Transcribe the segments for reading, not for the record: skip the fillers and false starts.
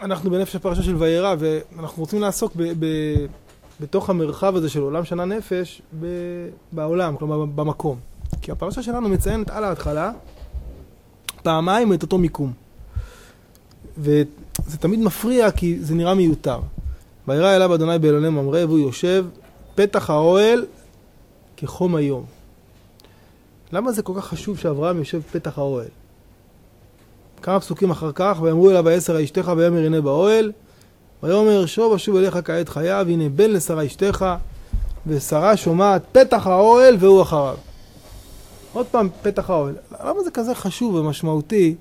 אנחנו בנפש הפרשה של וירא, ואנחנו רוצים לעסוק בתוך המרחב הזה של עולם שנה נפש בעולם, כלומר במקום. כי הפרשה שלנו מציינת על ההתחלה פעמיים את אותו מיקום. וזה תמיד מפריע כי זה נראה מיותר. וירא אליו אדוני באלוני ממרא, והוא יושב פתח האוהל כחום היום. למה זה כל כך חשוב שאברהם יושב פתח האוהל? כמה פסוקים אחר כך, ואמרו אליו ויסר אשתך ויאמר הנה באוהל, ויאמר שוב אשוב אליך כעת חייו, הנה בן לשרה אשתך, ושרה שומעת פתח האוהל והוא אחריו. עוד פעם פתח האוהל. למה זה כזה חשוב ומשמעותי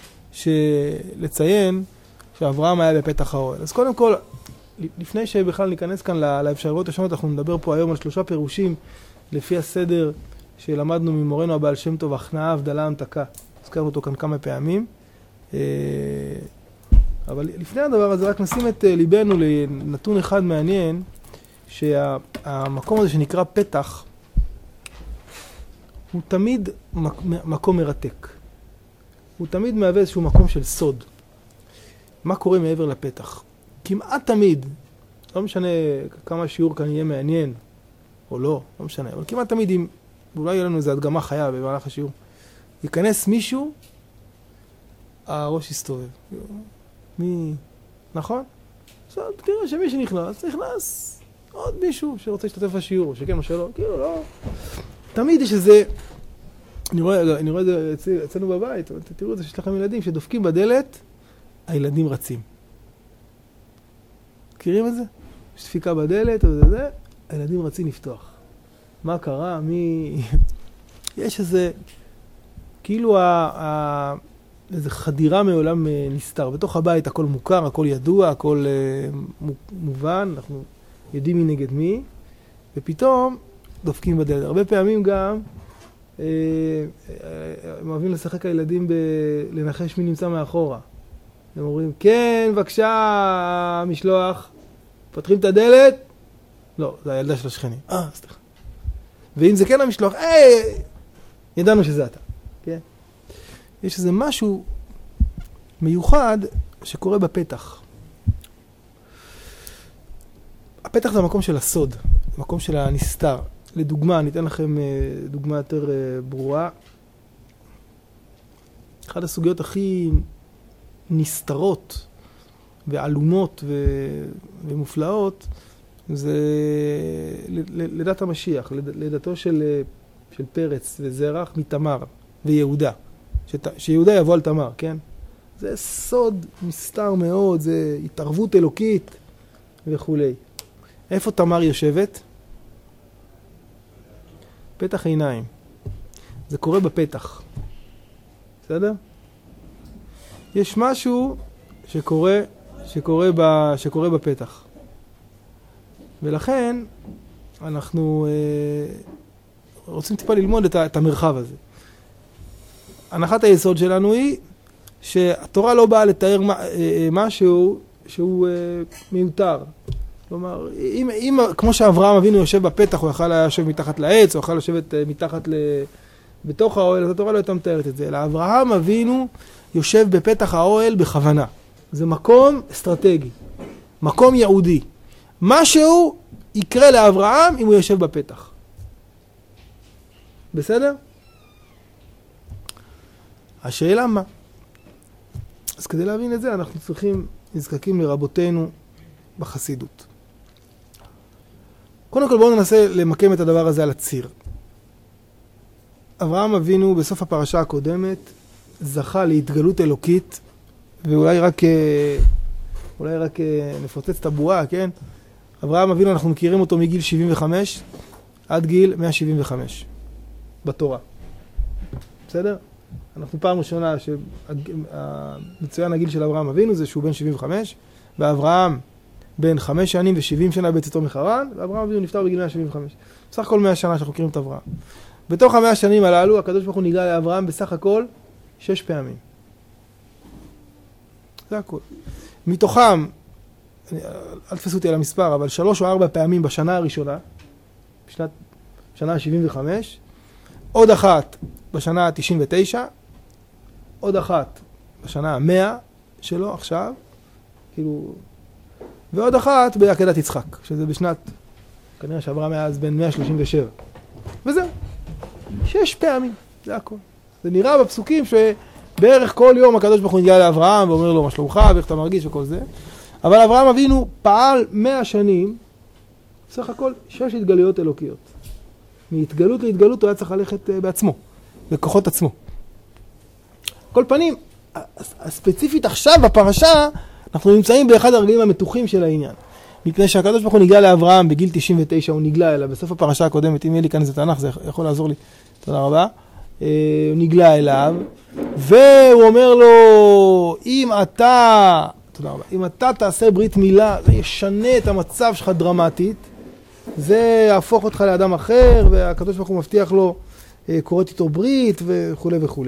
לציין שאברהם היה בפתח האוהל? אז קודם כל, לפני שבכלל ניכנס כאן לאפשרויות השונות, אנחנו נדבר פה היום על 3 פירושים לפי הסדר שלמדנו ממורנו הבעל שם טוב, הכנעה, הבדלה, המתקה. הזכרנו אותו כאן כמה פעמים. אבל לפני הדבר הזה רק נשים את ליבנו לנתון אחד מעניין, שהמקום הזה שנקרא פתח הוא תמיד מקום מרתק. הוא תמיד מהווה איזשהו מקום של סוד. מה קורה מעבר לפתח? כמעט תמיד, לא משנה כמה השיעור כאן יהיה מעניין או לא, לא משנה, אבל כמעט תמיד, אם אולי יהיה לנו איזו הדגמה חיה במהלך השיעור, ייכנס מישהו, הראש יסתובב. מי? נכון? עכשיו תראה שמי שנכנס, נכנס עוד מישהו שרוצה להשתתף בשיעור, שכן או שלא, כאילו לא. תמיד יש איזה, אני רואה את זה אצלנו בבית, תראו את זה שיש לכם ילדים שדופקים בדלת, הילדים רצים. מכירים את זה? יש דפיקה בדלת, הילדים רצים לפתוח. מה קרה? מי? יש איזה, כאילו איזה חדירה מעולם נסתר. בתוך הבית הכל מוכר, הכל ידוע, הכל מובן, אנחנו יודעים מי נגד מי, ופתאום דופקים בדלת. הרבה פעמים גם הם אוהבים לשחק הילדים לנחש מי נמצא מאחורה. הם אומרים, כן, בבקשה, משלוח. פותחים את הדלת? לא, זה הילדה של השכנים. סליחה. ואם זה כן המשלוח, ידענו שזה אתה. כן? יש איזה משהו מיוחד שקורה בפתח. הפתח זה המקום של הסוד, המקום של הנסתר. לדוגמה, אני אתן לכם דוגמה יותר ברורה. אחת הסוגיות הכי נסתרות ועלומות ומופלאות זה לידת המשיח, לידתו של פרץ וזרח מתמר ויהודה. שיהודה יבוא על תמר, כן? זה סוד מסתר מאוד, זה התערבות אלוקית וכו'. איפה תמר יושבת? פתח עיניים. זה קורה בפתח. בסדר? יש משהו שקורה בפתח. ולכן אנחנו רוצים טיפה ללמוד את המרחב הזה. הנחת היסוד שלנו היא שהתורה לא באה לתאר משהו שהוא מיותר. כלומר, אם כמו שאברהם אבינו יושב בפתח, הוא יכל לשבת מתחת לעץ, הוא יכל לשבת מתחת בתוך האוהל, אז התורה לא הייתה מתארת את זה. אלא אברהם אבינו יושב בפתח האוהל בכוונה. זה מקום אסטרטגי, מקום יהודי. משהו יקרה לאברהם אם הוא יושב בפתח. בסדר? השאלה מה? אז כדי להבין את זה אנחנו נזקקים לרבותינו בחסידות. קודם כל בואו ננסה למקם את הדבר הזה על הציר. אברהם אבינו בסוף הפרשה הקודמת זכה להתגלות אלוקית, ואולי רק נפוצץ את הבועה, כן? אברהם אבינו אנחנו מכירים אותו מגיל 75 עד גיל 175 בתורה. בסדר? אנחנו פעם ראשונה שמצוין הגיל של אברהם אבינו זה שהוא בן 75, ואברהם בן 5 שנים ו70 שנה בצאתו מחרן, ואברהם אבינו נפטר בגיל 175. בסך הכל 100 שנה שאנחנו מכירים את אברהם. בתוך 100 שנים הללו הקדוש ברוך הוא נגלה לאברהם בסך הכל 6 פעמים. זה הכל. מתוכם, אל תפסו אותי על המספר, אבל 3 או 4 פעמים בשנה הראשונה, שנה ה-75, עוד אחת בשנה ה-99, עוד אחת בשנה ה-100 שלו עכשיו, כאילו, ועוד אחת בעקדת יצחק, שזה בשנת, כנראה שאברהם היה אז בין 137. וזהו. 6 פעמים, זה הכל. זה נראה בפסוקים שבערך כל יום הקדוש ברוך הוא נגיע לאברהם ואומר לו מה שלומך ואיך אתה מרגיש וכל זה. אבל אברהם אבינו פעל 100 שנים, סך הכל 6 התגלויות אלוקיות. מהתגלות להתגלות הוא היה צריך ללכת בעצמו, בכוחות עצמו. כל פנים, הספציפית עכשיו בפרשה, אנחנו נמצאים באחד הרגעים המתוחים של העניין. מפני שהקדוש ברוך הוא נגלה לאברהם בגיל 99, הוא נגלה אליו, בסוף הפרשה הקודמת, אם יהיה לי כאן איזה תנ"ך, זה יכול לעזור לי, תודה רבה. הוא נגלה אליו, והוא אומר לו, אם אתה תעשה ברית מילה, זה ישנה את המצב שלך דרמטית, זה יהפוך אותך לאדם אחר, והקדוש ברוך הוא מבטיח לו, קוראת איתו ברית וכו' וכו'.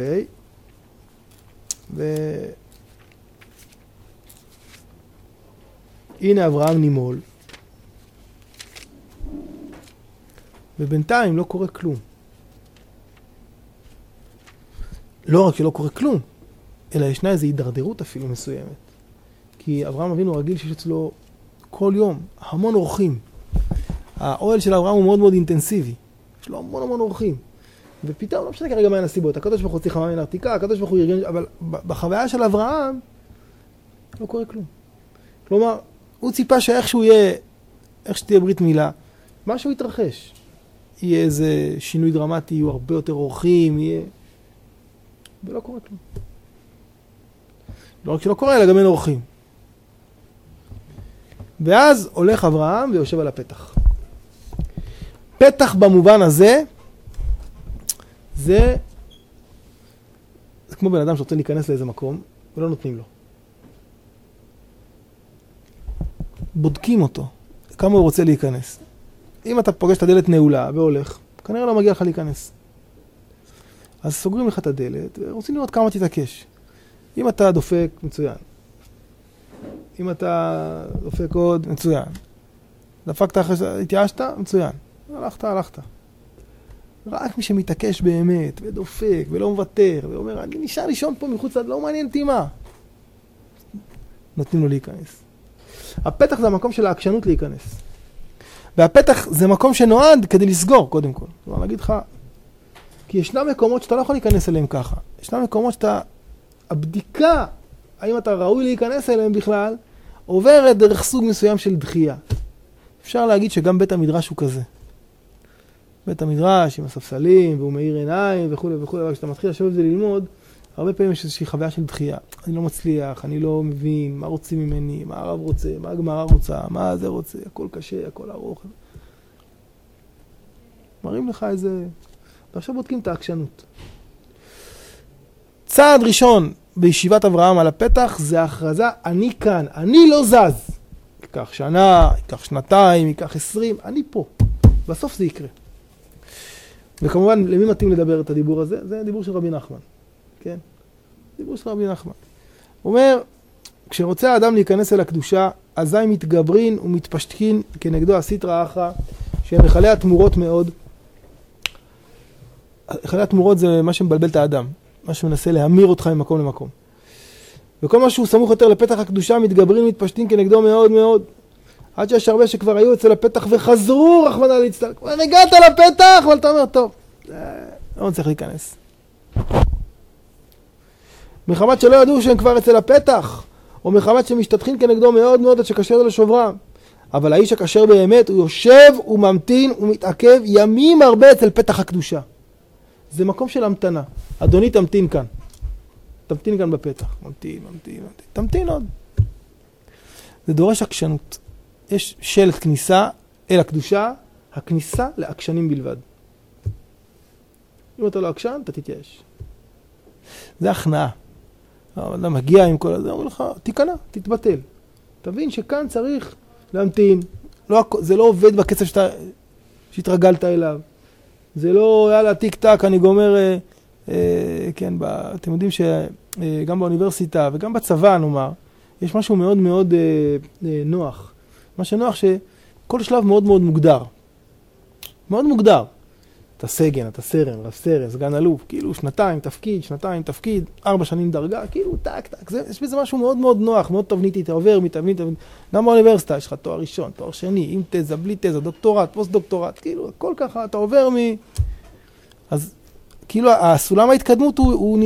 הנה אברהם נימול, ובינתיים לא קורה כלום. לא רק שלא קורה כלום, אלא ישנה איזו הידרדרות אפילו מסוימת. כי אברהם אבינו רגיל שיש אצלו כל יום המון אורחים. האוהל של אברהם הוא מאוד מאוד אינטנסיבי. יש לו המון אורחים. ופתאום לא משנה כרגע מה הנסיבות. הקדוש ברוך הוא הוציא חמה מן הארתיקה, הקדוש ברוך הוא ארגן, אבל בחוויה של אברהם לא קורה כלום. כלומר, הוא ציפה שאיכשהו יהיה, איך שתהיה ברית מילה, משהו יתרחש. יהיה איזה שינוי דרמטי, יהיו הרבה יותר אורחים, יהיה... ולא קורה כלום. לא רק שלא קורה, אלא גם אין אורחים. ואז הולך אברהם ויושב על הפתח. פתח במובן הזה, זה כמו בן אדם שרוצה להיכנס לאיזה מקום, ולא נותנים לו. בודקים אותו, כמה הוא רוצה להיכנס. אם אתה פוגש את הדלת נעולה והולך, כנראה לא מגיע לך להיכנס. אז סוגרים לך את הדלת, ורוצים לראות כמה תתעקש. אם אתה דופק, מצוין. אם אתה דופק עוד, מצוין. דפקת אחרי, התייאשת, מצוין. הלכת. רק מי שמתעקש באמת, ודופק, ולא מוותר, ואומר, אני נשאר לישון פה מחוץ, לא מעניין אותי מה. נותנים לו להיכנס. הפתח זה המקום של העקשנות להיכנס. והפתח זה מקום שנועד כדי לסגור, קודם כל. אני אגיד לך, כי ישנם מקומות שאתה לא יכול להיכנס אליהם ככה. ישנם מקומות שאתה, הבדיקה, האם אתה ראוי להיכנס אליהם בכלל, עוברת דרך סוג מסוים של דחייה. אפשר להגיד שגם בית המדרש הוא כזה. בית המדרש עם הספסלים, והוא מאיר עיניים וכו' וכו', אבל כשאתה מתחיל לשבת וללמוד, הרבה פעמים יש איזושהי חוויה של דחייה. אני לא מצליח, אני לא מבין מה רוצים ממני, מה הרב רוצה, מה הגמרא רוצה, מה זה רוצה, הכל קשה, הכל ארוך. מראים לך איזה... ועכשיו בודקים את העקשנות. צעד ראשון בישיבת אברהם על הפתח זה ההכרזה, אני כאן, אני לא זז. ייקח שנה, ייקח שנתיים, ייקח 20, אני פה. בסוף זה יקרה. וכמובן, למי מתאים לדבר את הדיבור הזה? זה הדיבור של רבי נחמן. כן? דיבור של רבי נחמן. הוא אומר, כשרוצה האדם להיכנס אל הקדושה, אזי מתגברין ומתפשטקין כנגדו הסטרא אחרא, שהם מחלי התמורות מאוד. מחלי התמורות זה מה שמבלבל את האדם, מה שמנסה להמיר אותך ממקום למקום. וכל מה שהוא סמוך יותר לפתח הקדושה, מתגברין ומתפשטין כנגדו מאוד מאוד. עד שיש הרבה שכבר היו אצל הפתח וחזרו רחמנא ליצלן. כבר הגעת לפתח, אבל אתה אומר, טוב, לא צריך להיכנס. מחמת שלא ידעו שהם כבר אצל הפתח, או מחמת שמשתתחים כנגדו מאוד מאוד עד שקשר לשוברם. אבל האיש הקשר באמת, הוא יושב, הוא ממתין, הוא מתעכב ימים הרבה אצל פתח הקדושה. זה מקום של המתנה. אדוני, תמתין כאן. תמתין כאן בפתח. תמתין עוד. זה דורש עקשנות. יש שלט כניסה אל הקדושה, הכניסה לעקשנים בלבד. אם אתה לא עקשן, אתה תתייאש. זה הכנעה. אתה מגיע עם כל הזה, אומר לך, תיכנע, תתבטל. תבין שכאן צריך להמתין. זה לא עובד בקצב שהתרגלת אליו. זה לא, יאללה, טיק טק, אני גומר, כן, אתם יודעים שגם באוניברסיטה וגם בצבא, נאמר, יש משהו מאוד מאוד נוח. מה שנוח שכל שלב מאוד מאוד מוגדר. מאוד מוגדר. אתה סגן, אתה סרן, רב סרן, סגן אלוף, כאילו שנתיים תפקיד, 4 שנים דרגה, כאילו טק, יש בזה משהו מאוד מאוד נוח, מאוד תבניתי, אתה עובר מתבנית, גם באוניברסיטה יש לך תואר ראשון, תואר שני, עם תזה, בלי תזה, דוקטורט, פוסט דוקטורט, כאילו הכל ככה, אתה עובר אז כאילו הסולם ההתקדמות הוא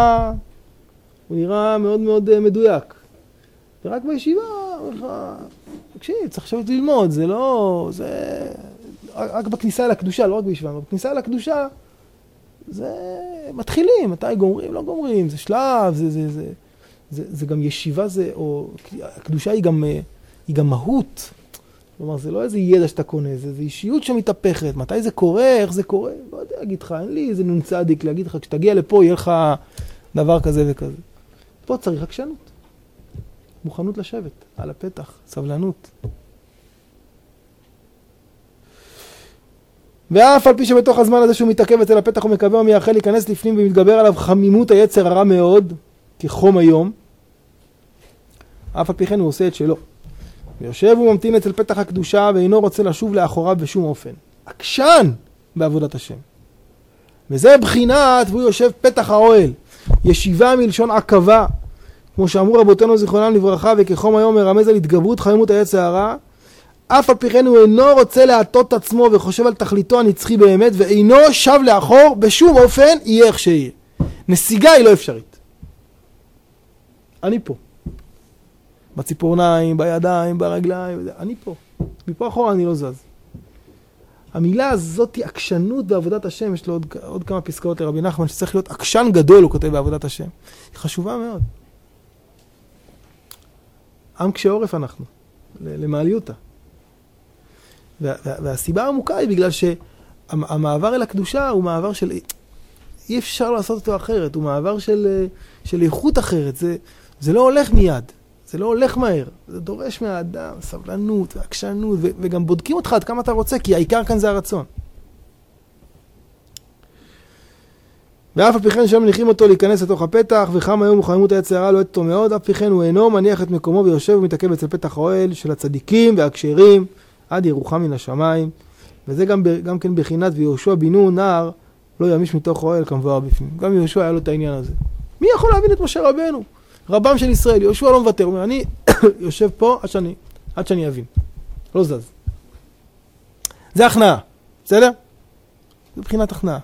נראה מאוד מאוד מדויק. ורק בישיבה, תקשיב, צריך עכשיו ללמוד, זה לא, רק בכניסה לקדושה, לא רק בישיבה, אבל בכניסה לקדושה, זה מתחילים, מתי גומרים, לא גומרים, זה שלב, זה גם ישיבה, או הקדושה היא גם מהות. כלומר, זה לא איזה ידע שאתה קונה, זה אישיות שמתהפכת, מתי זה קורה, איך זה קורה, לא יודע להגיד לך, אין לי איזה נון צדיק להגיד לך, כשתגיע לפה יהיה לך דבר כזה וכזה. פה צריך עקשנות, מוכנות לשבת, על הפתח, סבלנות. ואף על פי שבתוך הזמן הזה שהוא מתעכב אצל הפתח ומקווה ומייחל להיכנס לפנים ומתגבר עליו חמימות היצר הרע מאוד, כחום היום, אף על פי כן הוא עושה את שלו. ויושב וממתין אצל פתח הקדושה ואינו רוצה לשוב לאחוריו בשום אופן. עקשן בעבודת השם. וזה בחינת, והוא יושב פתח האוהל. ישיבה מלשון עקבה, כמו שאמרו רבותינו זיכרונם לברכה, וכחום היום מרמז על התגברות חמימות היצר הרע, אף על פי כן הוא אינו רוצה להטות עצמו וחושב על תכליתו הנצחי באמת, ואינו שב לאחור בשום אופן, יהיה איך שיהיה. נסיגה היא לא אפשרית. אני פה. בציפורניים, בידיים, ברגליים, אני פה. מפה אחורה אני לא זז. המילה הזאת היא עקשנות בעבודת השם. יש לו עוד כמה פסקאות לרבי נחמן שצריך להיות עקשן גדול, הוא כותב בעבודת השם. היא חשובה מאוד. עם קשה עורף אנחנו, למעליותה. והסיבה העמוקה היא בגלל שהמעבר אל הקדושה הוא מעבר של... אי אפשר לעשות אותו אחרת, הוא מעבר של איכות אחרת. זה לא הולך מיד. זה לא הולך מהר, זה דורש מהאדם סבלנות ועקשנות, וגם בודקים אותך עד כמה אתה רוצה, כי העיקר כאן זה הרצון. ואף על פי כן שם מניחים אותו להיכנס לתוך הפתח, וכמה יום וחמימות היצר הרע לוהט אותו מאוד, אף פי כן הוא אינו מניח את מקומו ויושב ומתעכב אצל פתח האוהל של הצדיקים והכשרים, עד ירוחם מן השמיים, וזה גם כן בחינת ויהושע בן נון נער לא ימיש מתוך האוהל כמבואר בפנים. גם יהושע היה לו את העניין הזה. מי יכול להבין את משה רבנו? רבם של ישראל, יהושע לא מוותר, הוא אומר, אני יושב פה עד שאני אבין. לא זז. זה הכנעה, בסדר? זה בחינת הכנעה.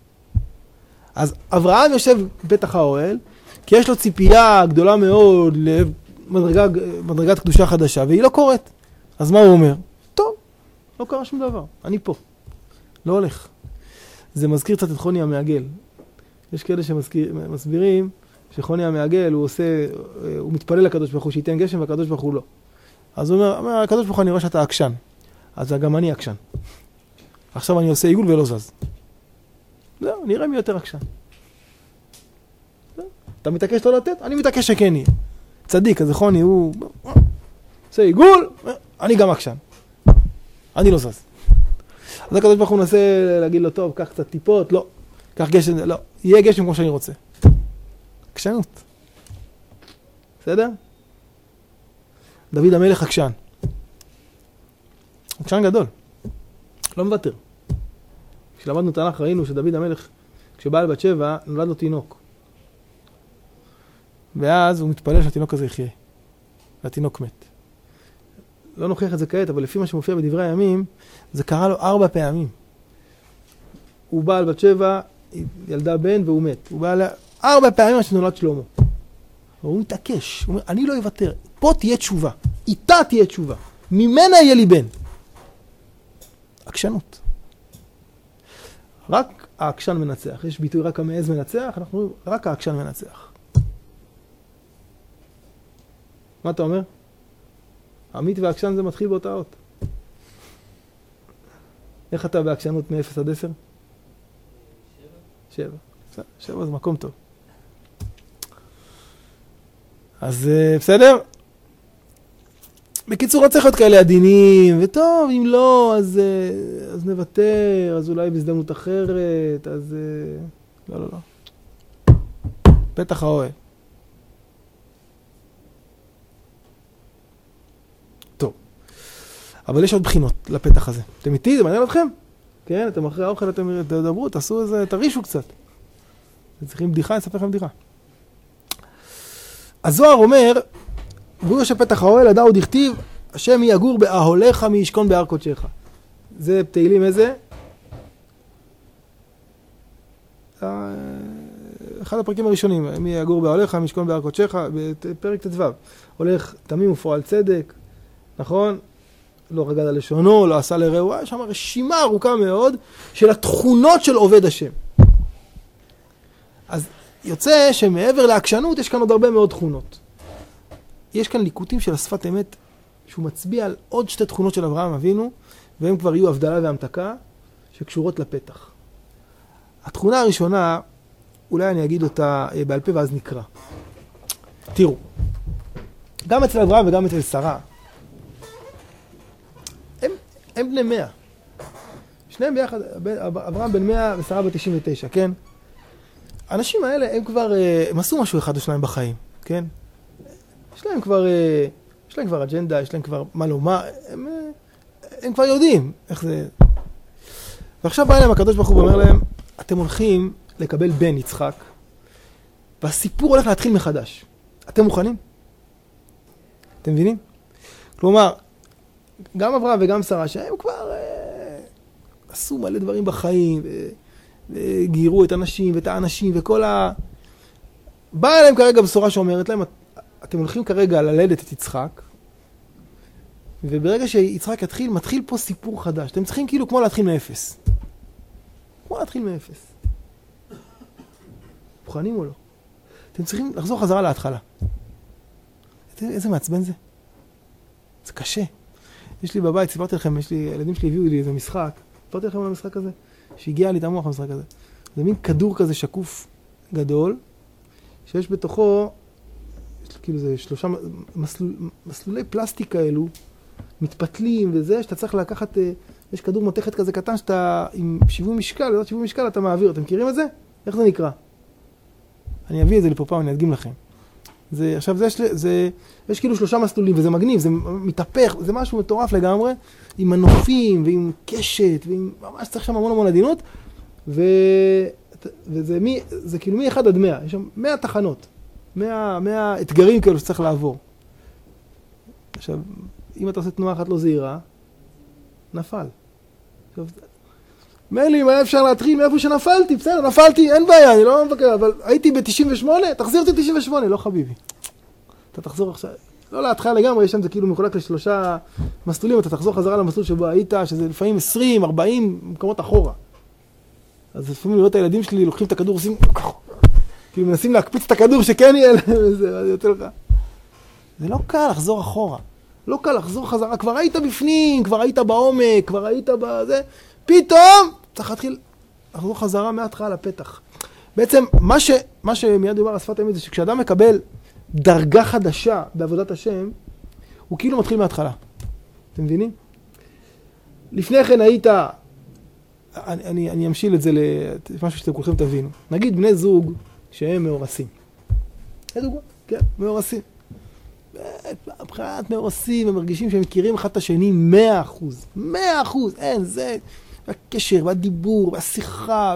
אז אברהם יושב בפתח האוהל, כי יש לו ציפייה גדולה מאוד למדרגת קדושה חדשה, והיא לא קורית. אז מה הוא אומר? טוב, לא קרה שום דבר, אני פה. לא הולך. זה מזכיר קצת את חוני המעגל. יש כאלה שמסבירים, שחוני המעגל הוא מתפלל לקדוש ברוך הוא שייתן גשם והקדוש ברוך הוא לא. אז הוא אומר, הקדוש ברוך הוא אני רואה שאתה עקשן. אז גם אני עקשן. עכשיו אני עושה עיגול ולא זז. זהו, נראה מי יותר עקשן. אתה מתעקש לא לתת? אני מתעקש שכן יהיה. צדיק, אז חוני הוא עושה עיגול, אני גם עקשן. אני לא זז. אז הקדוש ברוך הוא מנסה להגיד לו, טוב, קח קצת טיפות, לא. קח גשם, לא. יהיה גשם כמו שאני רוצה. עקשנות. בסדר? דוד המלך עקשן. עקשן גדול. לא מוותר. כשלמדנו תנ"ך ראינו שדוד המלך, כשבא לבת שבע, נולד לו תינוק. ואז הוא מתפלל שהתינוק הזה יחיה. והתינוק מת. לא נוכיח את זה כעת, אבל לפי מה שמופיע בדברי הימים, זה קרה לו 4 פעמים. הוא בא לבת שבע, ילדה בן והוא מת. הוא בא 4 פעמים עד שנולד שלמה. הוא מתעקש, הוא אומר, אני לא אוותר, פה תהיה תשובה, איתה תהיה תשובה, ממנה יהיה לי בן. עקשנות. רק העקשן מנצח, יש ביטוי רק המעז מנצח, אנחנו אומרים, רק העקשן מנצח. מה אתה אומר? עמית והעקשן זה מתחיל באותה אות. איך אתה בעקשנות מ-0 עד 10? 7. 7 זה מקום טוב. אז בסדר? בקיצור, לא צריך להיות כאלה עדינים, וטוב, אם לא, אז נוותר, אז אולי בהזדמנות אחרת, אז... לא. פתח האוהל. טוב. אבל יש עוד בחינות לפתח הזה. אתם איתי? זה מעניין אתכם? כן, אתם אחרי האוכל, אתם תדברו, תעשו איזה, תרישו קצת. אתם צריכים בדיחה, אני אספר לכם בדיחה. הזוהר אומר, והוא יושב פתח האוהל, הדע עוד הכתיב, השם יגור באהליך מי ישכון בהר קודשך. זה תהילים איזה? אחד הפרקים הראשונים, מי יגור באהליך מי ישכון בהר קודשך, בפרק ט"ו. הולך תמים ופועל צדק, נכון? לא רגד על לשונו, לא עשה לרעהו, יש שם רשימה ארוכה מאוד של התכונות של עובד השם. אז יוצא שמעבר לעקשנות יש כאן עוד הרבה מאוד תכונות. יש כאן ליקוטים של השפת אמת שהוא מצביע על עוד שתי תכונות של אברהם אבינו, והם כבר יהיו הבדלה והמתקה שקשורות לפתח. התכונה הראשונה, אולי אני אגיד אותה בעל פה ואז נקרא. תראו, גם אצל אברהם וגם אצל שרה, הם בני 100. שניהם ביחד, אברהם בן 100 ושרה בת 99, כן? האנשים האלה, הם כבר, הם עשו משהו אחד או שניים בחיים, כן? יש להם כבר אג'נדה, יש להם כבר מה לומר, הם כבר יודעים איך זה. ועכשיו בא אליהם הקדוש ברוך הוא ואומר להם, אתם הולכים לקבל בן יצחק, והסיפור הולך להתחיל מחדש. אתם מוכנים? אתם מבינים? כלומר, גם אברהם וגם שרה, שהם כבר עשו מלא דברים בחיים, וגירו את הנשים ואת האנשים וכל באה אליהם כרגע בשורה שאומרת להם, אתם הולכים כרגע ללדת את יצחק, וברגע שיצחק יתחיל, מתחיל פה סיפור חדש. אתם צריכים כאילו כמו להתחיל מאפס. כמו להתחיל מאפס. מוכנים או לא? אתם צריכים לחזור חזרה להתחלה. איזה מעצבן זה? זה קשה. יש לי בבית, סיפרתי לכם, הילדים שלי הביאו לי איזה משחק. סיפרתי לכם על המשחק הזה, שהגיע לי את המוח המשחק הזה. זה מין כדור כזה שקוף גדול, שיש בתוכו, כאילו זה 3 מסלולי פלסטיק כאלו, מתפתלים וזה, שאתה צריך לקחת, יש כדור מתכת כזה קטן, שאתה עם שיווי משקל, וזאת שיווי משקל אתה מעביר. אתם מכירים את זה? איך זה נקרא? אני אביא את זה לפה פעם, אני אדגים לכם. עכשיו יש כאילו 3 מסלולים, וזה מגניב, זה מתהפך, זה משהו מטורף לגמרי, עם מנופים ועם קשת, ממש צריך שם המון עדינות, וזה כאילו מ-1 עד 100, יש שם 100 תחנות, 100 אתגרים כאלו שצריך לעבור. עכשיו, אם אתה עושה תנועה אחת לא זהירה, נפל. עכשיו, מילא אם היה אפשר להתחיל מאיפה שנפלתי, בסדר, נפלתי, אין בעיה, אני לא מבקר, אבל הייתי ב-98, תחזיר אותי 98, לא חביבי. אתה תחזור עכשיו, לא להתחיל לגמרי, יש שם זה כאילו מחולק ל3 מסלולים, אתה תחזור חזרה למסלול שבו היית, שזה לפעמים 20, 40 מקומות אחורה. אז לפעמים לראות את הילדים שלי, לוקחים את הכדור, עושים כאילו מנסים להקפיץ את הכדור שכן יהיה להם, זה יוצא לך. זה לא קל לחזור אחורה, לא קל לחזור חזרה, כבר היית בפנים, כבר היית בעומק, כבר היית בזה, פתאום צריך להתחיל לחזור חזרה מההתחלה לפתח. בעצם מה שמיד יאמר השפת האמת זה שכשאדם מקבל דרגה חדשה בעבודת השם, הוא כאילו מתחיל מההתחלה. אתם מבינים? לפני כן היית, אני אמשיל את זה למשהו שאתם כולכם תבינו. נגיד בני זוג שהם מאורסים. דוגמה, כן, מאורסים. מבחינת מאורסים, הם מרגישים שהם מכירים אחד את השני 100%. 100%, אין, זה הקשר, והדיבור, והשיחה,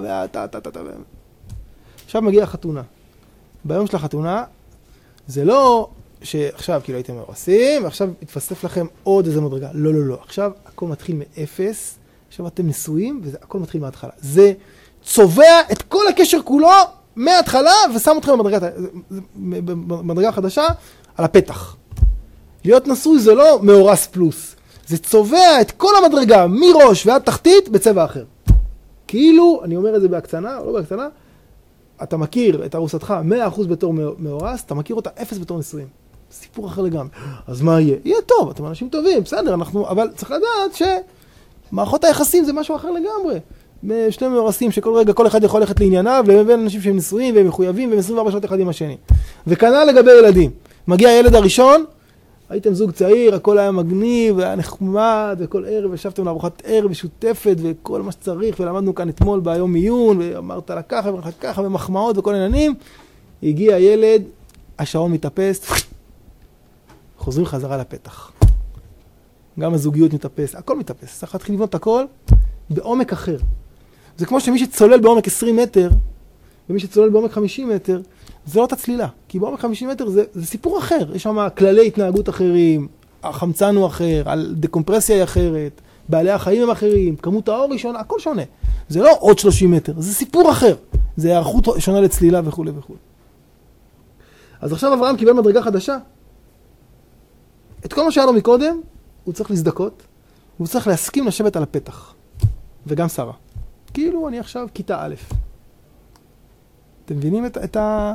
עכשיו מגיעה החתונה. ביום של החתונה, זה לא שעכשיו כאילו הייתם מאורסים, ועכשיו יתווסף לכם עוד איזה מדרגה. לא, לא, לא. עכשיו הכל מתחיל מאפס, עכשיו אתם נשואים, והכל מתחיל מההתחלה. זה צובע את כל הקשר כולו מההתחלה, ושם אתכם במדרגה חדשה על הפתח. להיות נשוי זה לא מאורס פלוס. זה צובע את כל המדרגה, מראש ועד תחתית, בצבע אחר. כאילו, אני אומר את זה בהקצנה, או לא בהקצנה, אתה מכיר את ארוסתך 100% בתור מאורס, אתה מכיר אותה 0 בתור נשואים. סיפור אחר לגמרי. אז מה יהיה? יהיה טוב, אתם אנשים טובים, בסדר, אבל צריך לדעת שמערכות היחסים זה משהו אחר לגמרי. שני מאורסים שכל רגע כל אחד יכול ללכת לענייניו, לבין אנשים שהם נשואים והם מחויבים, והם 24 שעות אחד עם השני. וכנ"ל לגבי ילדים. מגיע הילד הראשון, הייתם זוג צעיר, הכל היה מגניב, היה נחמד, וכל ערב ישבתם לארוחת ערב משותפת, וכל מה שצריך, ולמדנו כאן אתמול ביום עיון, ואמרת לה ככה וככה, ומחמאות וכל עניינים. הגיע הילד, השעון מתאפס, חוזרים חזרה לפתח. גם הזוגיות מתאפס, הכל מתאפס. צריך להתחיל לבנות את הכל בעומק אחר. זה כמו שמי שצולל בעומק 20 מטר, ומי שצולל בעומק 50 מטר, זה לא אותה צלילה. כי בעומק 50 מטר זה סיפור אחר. יש שם כללי התנהגות אחרים, החמצן הוא אחר, דקומפרסיה היא אחרת, בעלי החיים הם אחרים, כמות האור היא שונה, הכל שונה. זה לא עוד 30 מטר, זה סיפור אחר. זה הערכות שונה לצלילה וכו' וכו'. אז עכשיו אברהם קיבל מדרגה חדשה. את כל מה שהיה לו מקודם, הוא צריך להזדכות, הוא צריך להסכים לשבת על הפתח. וגם שרה. כאילו אני עכשיו כיתה א'. אתם מבינים את ה...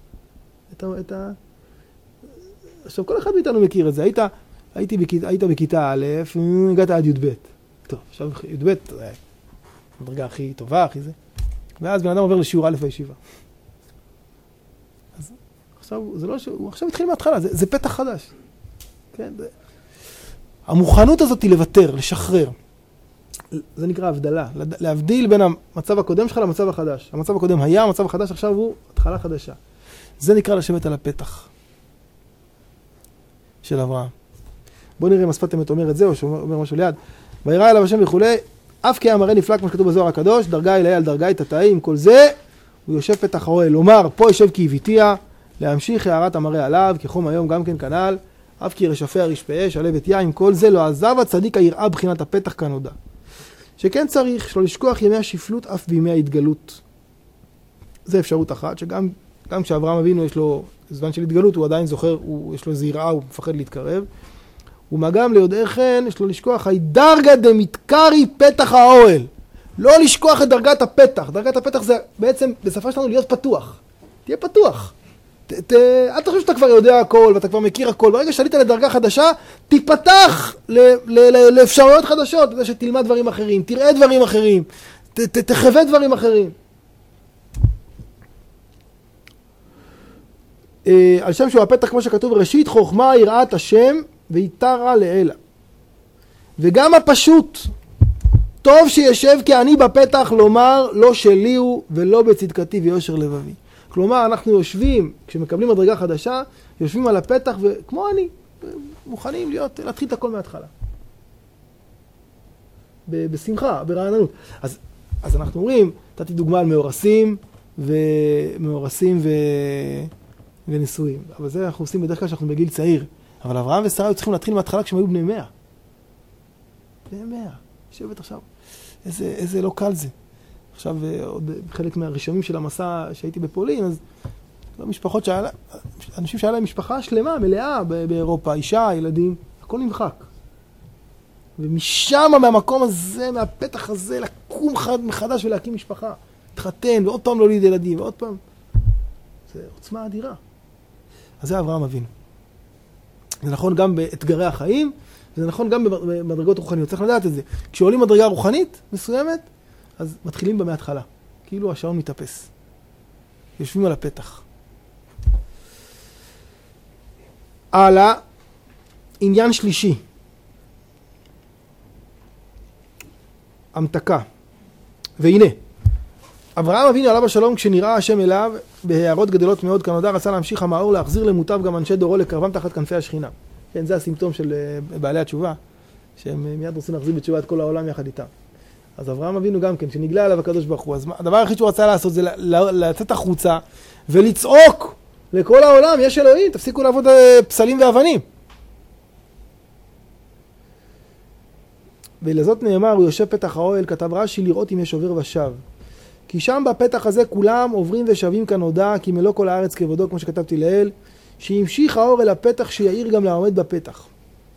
עכשיו כל אחד מאיתנו מכיר את זה. היית בכיתה א', הגעת עד י"ב. טוב, עכשיו י"ב, המדרגה הכי טובה, הכי זה. ואז בן אדם עובר לשיעור א' בישיבה. אז עכשיו, זה לא הוא עכשיו התחיל מההתחלה, זה פתח חדש. כן, המוכנות הזאת היא לוותר, לשחרר. זה נקרא הבדלה, להבדיל בין המצב הקודם שלך למצב החדש. המצב הקודם היה, המצב החדש עכשיו הוא התחלה חדשה. זה נקרא לשבת על הפתח של אברהם. בואו נראה אם השפת אמת אומר את זה, או שאומר משהו ליד. וירא אליו השם וכולי, אף כי המראה נפלא כמו שכתוב בזוהר הקדוש, דרגה אלי על דרגה תתאים, כל זה, הוא יושב פתח האוהל. לומר, פה יושב כי הביתיה, להמשיך הערת המראה עליו, כחום היום גם כן כנ"ל, אף כי רשפיה רשפיה, שלבת יין, כל זה לא עזב הצדיק היראה בחינת הפתח כנודע. שכן צריך שלא לשכוח ימי השפלות אף בימי ההתגלות. זה אפשרות אחת, שגם כשאברהם אבינו יש לו זמן של התגלות, הוא עדיין זוכר, יש לו איזו יראה, הוא מפחד להתקרב. ומה גם ליודעי כן, יש לו לשכוח, דרגה דמתקרי פתח האוהל. לא לשכוח את דרגת הפתח. דרגת הפתח זה בעצם, בשפה שלנו, להיות פתוח. תהיה פתוח. אל תחשוב שאתה כבר יודע הכל, ואתה כבר מכיר הכל. ברגע שעלית לדרגה חדשה, תיפתח לאפשרויות חדשות. זה שתלמד דברים אחרים, תראה דברים אחרים, תחווה דברים אחרים. על שם שהוא הפתח, כמו שכתוב, ראשית חוכמה יראת השם ויתרה לאלה. וגם הפשוט, טוב שישב כעני בפתח, לומר לא שלי הוא ולא בצדקתי ויושר לבבי. כלומר, אנחנו יושבים, כשמקבלים מדרגה חדשה, יושבים על הפתח וכמו אני, מוכנים להתחיל את הכל מההתחלה. בשמחה, ברעננות. אז אנחנו אומרים, נתתי דוגמה על מאורסים ונישואים. אבל זה אנחנו עושים בדרך כלל שאנחנו בגיל צעיר. אבל אברהם ושרה היו צריכים להתחיל מההתחלה כשהם היו בני 100. בני 100. יושבת עכשיו. איזה לא קל זה. עכשיו, עוד חלק מהרשמים של המסע שהייתי בפולין, אז משפחות אנשים שהיה להם משפחה שלמה, מלאה באירופה, אישה, ילדים, הכל נמחק. ומשם, מהמקום הזה, מהפתח הזה, לקום מחדש ולהקים משפחה. להתחתן, ועוד פעם לא ליד ילדים, ועוד פעם. זה עוצמה אדירה. אז זה אברהם אבינו. זה נכון גם באתגרי החיים, וזה נכון גם במדרגות רוחניות. צריך לדעת את זה. כשעולים מדרגה רוחנית מסוימת, אז מתחילים בה מההתחלה. כאילו השעון מתאפס. יושבים על הפתח. הלאה, עניין שלישי. המתקה. והנה, אברהם אבינו עליו השלום, כשנראה השם אליו, בהערות גדולות מאוד כנודע, רצה להמשיך המאור, להחזיר למוטב גם אנשי דורו לקרבם תחת כנפי השכינה. כן, זה הסימפטום של בעלי התשובה, שהם מיד רוצים להחזיר בתשובה את כל העולם יחד איתם. אז אברהם אבינו גם כן, כשנגלה עליו הקדוש ברוך הוא, אז הדבר היחיד שהוא רצה לעשות זה לצאת החוצה ולצעוק לכל העולם, יש אלוהים, תפסיקו לעבוד פסלים ואבנים. ולזאת נאמר, הוא יושב פתח האוהל, כתב רש"י, לראות אם יש עובר ושב. כי שם בפתח הזה כולם עוברים ושבים כנודע, כי מלוא כל הארץ כבודו, כמו שכתבתי לאל, שימשיך האור אל הפתח, שיעיר גם לעומד בפתח.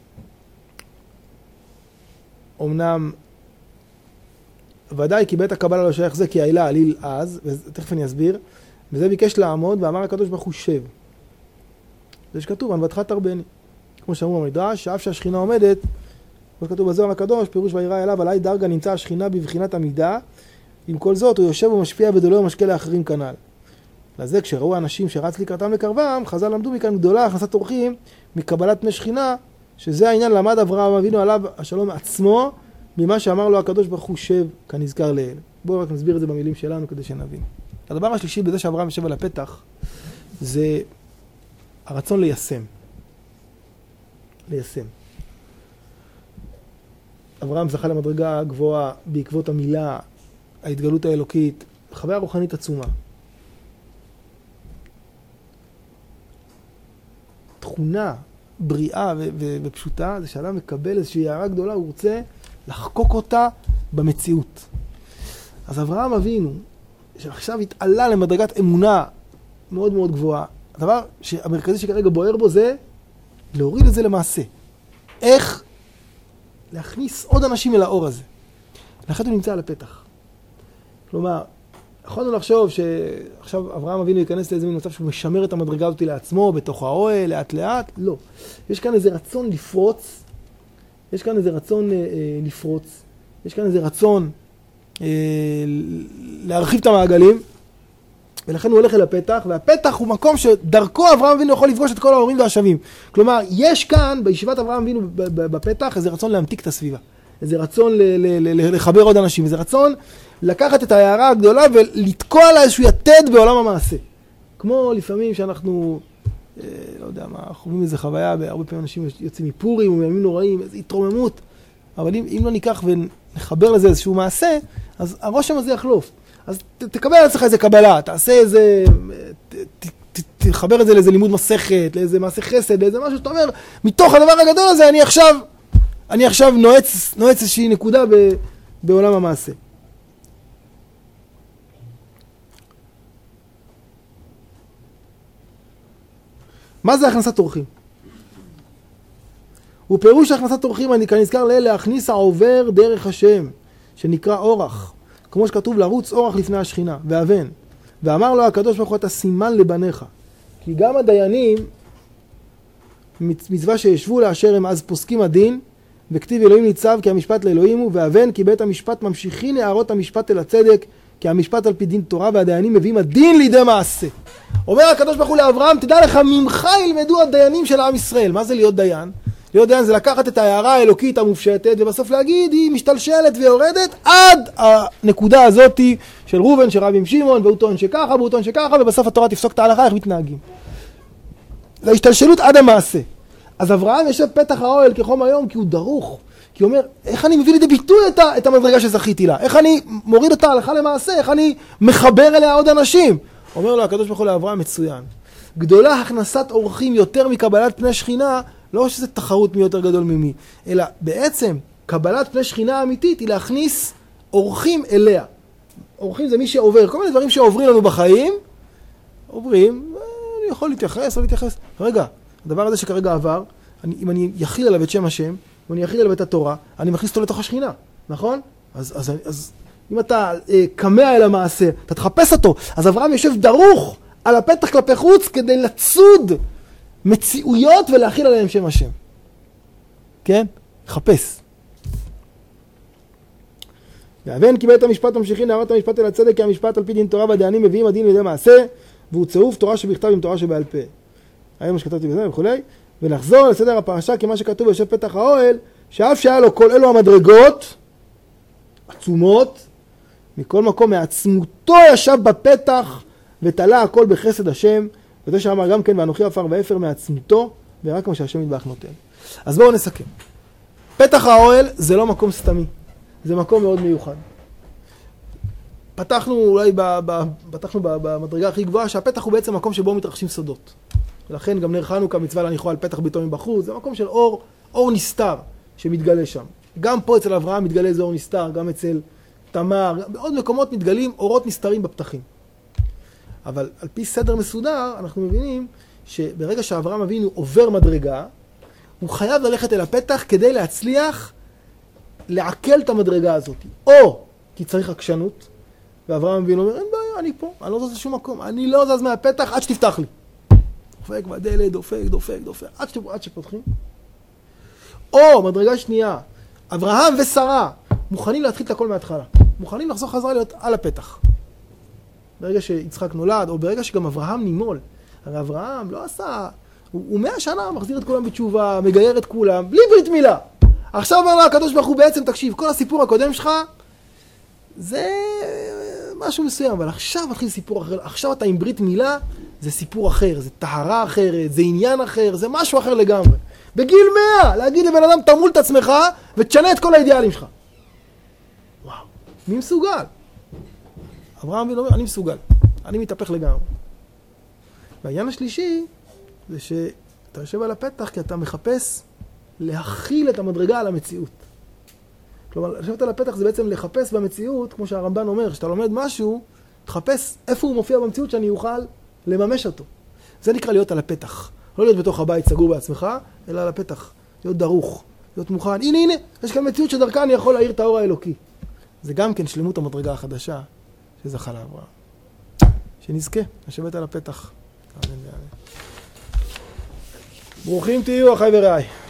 אמנם, ודאי כי בית הקבלה לא שייך זה, כי העילה עליל אז, ותכף אני אסביר, וזה ביקש לעמוד, ואמר הקדוש ברוך הוא שב. זה שכתוב, ענוותך תרבני. כמו שאמרו במדרש, שאף שהשכינה עומדת, כמו שכתוב בזוהר הקדוש, פירוש וירא אליו, עלי דרגה נמצא השכינה בבחינת עמידה, עם כל זאת הוא יושב ומשפיע ודולו ומשקה לאחרים כנ"ל. לזה כשראו האנשים שרץ לקראתם לקרבם, חז"ל למדו מכאן גדולה הכנסת אורחים מקבלת פני שכינה, שזה העניין למד אברהם אבינו עליו השלום עצמו, ממה שאמר לו הקדוש ברוך הוא שב כנזכר לאל. בואו רק נסביר את זה במילים שלנו כדי שנבין. הדבר השלישי בזה שאברהם יושב על הפתח, זה הרצון ליישם. ליישם. אברהם זכה למדרגה גבוהה בעקבות המילה, ההתגלות האלוקית, חוויה רוחנית עצומה. תכונה בריאה ופשוטה, זה שאדם מקבל איזושהי הערה גדולה, הוא רוצה לחקוק אותה במציאות. אז אברהם אבינו, שעכשיו התעלה למדרגת אמונה מאוד מאוד גבוהה, הדבר המרכזי שכרגע בוער בו זה להוריד את זה למעשה. איך להכניס עוד אנשים אל האור הזה. לכן הוא נמצא על הפתח. כלומר, יכולנו לחשוב שעכשיו אברהם אבינו ייכנס לאיזה מין מצב שהוא משמר את המדרגה הזאת לעצמו, בתוך האוהל, לאט לאט. לא. יש כאן איזה רצון לפרוץ. יש כאן איזה רצון לפרוץ. יש כאן איזה רצון להרחיב את המעגלים. ולכן הוא הולך אל הפתח, והפתח הוא מקום שדרכו אברהם אבינו יכול לפגוש את כל ההורים והשבים. כלומר, יש כאן, בישיבת אברהם אבינו בפתח, איזה רצון להמתיק את הסביבה. איזה רצון לחבר עוד אנשים. איזה רצון לקחת את ההערה הגדולה ולתקוע לה איזשהו יתד בעולם המעשה. כמו לפעמים שאנחנו, לא יודע מה, חווים איזו חוויה, הרבה פעמים אנשים יוצאים מפורים ומימים נוראים, איזו התרוממות. אבל אם לא ניקח ונחבר לזה איזשהו מעשה, אז הרושם הזה יחלוף. אז תקבל על עצמך איזה קבלה, תעשה איזה, תחבר את זה לאיזה לימוד מסכת, לאיזה מעשה חסד, לאיזה משהו שאתה אומר, מתוך הדבר הגדול הזה אני עכשיו נועץ איזושהי נקודה בעולם המעשה. מה זה הכנסת אורחים? הוא פירוש הכנסת אורחים, אני כאן נזכר להכניס העובר דרך השם, שנקרא אורח. כמו שכתוב לרוץ אורח לפני השכינה, ואבן. ואמר לו הקדוש ברוך הוא אתה סימן לבניך. כי גם הדיינים, מצווה שישבו לאשר הם אז פוסקים הדין, וכתיב אלוהים ניצב כי המשפט לאלוהים הוא, ואבן כי בית המשפט ממשיכין הערות המשפט אל הצדק, כי המשפט על פי דין תורה, והדיינים מביאים הדין לידי מעשה. אומר הקדוש ברוך הוא לאברהם, תדע לך, ממך ילמדו הדיינים של עם ישראל. מה זה להיות דיין? להיות דיין זה לקחת את ההערה האלוקית המופשטת, ובסוף להגיד, היא משתלשלת ויורדת עד הנקודה הזאת של ראובן שרב עם שמעון, והוא טוען שככה, והוא טוען שככה, ובסוף התורה תפסוק את ההלכה, איך מתנהגים. זה השתלשלות עד המעשה. אז אברהם יושב פתח האוהל כחום היום, כי הוא דרוך. כי הוא אומר, איך אני מביא לידי ביטוי את המדרגה שזכיתי לה? איך אני מוריד אותה הלכה למעשה? איך אני מחבר אליה עוד אנשים? אומר לו הקדוש ברוך הוא לאברהם, מצוין. גדולה הכנסת אורחים יותר מקבלת פני שכינה, לא שזה תחרות מי יותר גדול ממי, אלא בעצם קבלת פני שכינה אמיתית היא להכניס אורחים אליה. אורחים זה מי שעובר, כל מיני דברים שעוברים לנו בחיים, עוברים, אני יכול להתייחס או להתייחס. רגע, הדבר הזה שכרגע עבר, אם אני יכיל עליו את שם השם, אם אני יכיל עליו את התורה, אני מכניס אותו לתוך השכינה, נכון? אז אם אתה קמע אל המעשה, אתה תחפש אותו. אז אברהם יושב דרוך על הפתח כלפי חוץ כדי לצוד מציאויות ולהכיל עליהם שם השם. כן? חפש. ואבן כי בית המשפט ממשיכין להראות המשפט אל הצדק, כי המשפט על פי דין תורה והדיינים מביאים הדין לידי מעשה, והוא צירוף תורה שבכתב עם תורה שבעל פה. היום מה שכתבתי בזה וכו'. ונחזור לסדר הפרשה כמה שכתוב יושב פתח האוהל, שאף שהיה לו כל אלו המדרגות עצומות, מכל מקום מעצמותו ישב בפתח ותלה הכל בחסד השם, וזה שאמר גם כן ואנוכי עפר ואפר מעצמותו, ורק מה שהשם יתברך נותן. אז בואו נסכם. פתח האוהל זה לא מקום סתמי, זה מקום מאוד מיוחד. פתחנו במדרגה הכי גבוהה שהפתח הוא בעצם מקום שבו מתרחשים סודות. ולכן גם נר חנוכה מצווה להניחו על פתח ביתו מבחוץ, זה מקום של אור נסתר שמתגלה שם. גם פה אצל אברהם מתגלה איזה אור נסתר, גם אצל תמר, בעוד מקומות מתגלים אורות נסתרים בפתחים. אבל על פי סדר מסודר אנחנו מבינים שברגע שאברהם אבינו עובר מדרגה, הוא חייב ללכת אל הפתח כדי להצליח לעכל את המדרגה הזאת. או כי צריך עקשנות, ואברהם אבינו אומר, אין בעיה, אני פה, אני לא זז לשום מקום, אני לא זז מהפתח עד שתפתח לי. דופק בדלת, דופק, עד שפותחים. או מדרגה שנייה, אברהם ושרה מוכנים להתחיל את הכל מההתחלה. מוכנים לחזור חזרה להיות על הפתח. ברגע שיצחק נולד, או ברגע שגם אברהם נימול. הרי אברהם לא עשה, הוא 100 שנה מחזיר את כולם בתשובה, מגייר את כולם, בלי ברית מילה. עכשיו אומר לו הקדוש ברוך הוא בעצם, תקשיב, כל הסיפור הקודם שלך, זה משהו מסוים, אבל עכשיו מתחיל סיפור אחר, עכשיו אתה עם ברית מילה, זה סיפור אחר, זה טהרה אחרת, זה עניין אחר, זה משהו אחר לגמרי. בגיל 100, להגיד לבן אדם, תמול את עצמך ותשנה את כל האידיאלים שלך. וואו, מי מסוגל? אברהם אבינו אומר, אני מסוגל, אני מתהפך לגמרי. והעניין השלישי, זה שאתה יושב על הפתח כי אתה מחפש להכיל את המדרגה על המציאות. כלומר, לשבת על הפתח זה בעצם לחפש במציאות, כמו שהרמב"ן אומר, שאתה לומד משהו, תחפש איפה הוא מופיע במציאות שאני אוכל לממש אותו. זה נקרא להיות על הפתח. לא להיות בתוך הבית סגור בעצמך, אלא על הפתח. להיות דרוך, להיות מוכן. הנה, יש כאן מציאות שדרכה אני יכול להאיר את האור האלוקי. זה גם כן שלמות המדרגה החדשה שזכה לאברהם. שנזכה, לשבת על הפתח. ברוכים תהיו, אחי ורעי.